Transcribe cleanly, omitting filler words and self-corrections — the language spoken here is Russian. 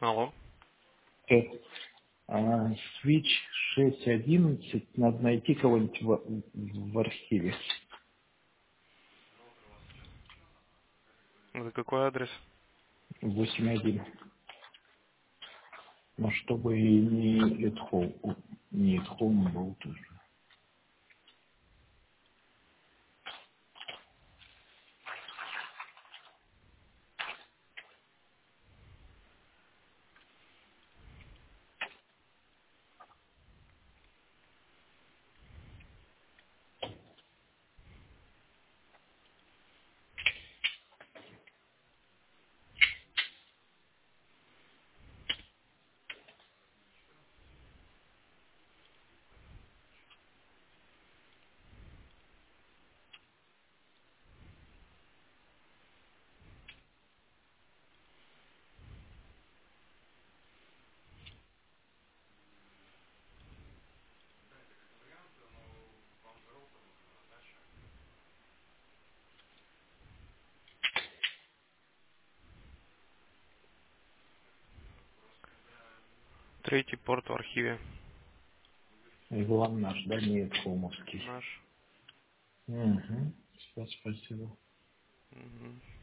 Алло. Э, Switch 6.11, надо найти кого-нибудь в архиве. Это какой адрес? 8.1. Но чтобы и не at home, не at home был тоже. Третий порт в архиве. И главное наш, да, не at home'овский. Наш. Угу. Спасибо. Мгм.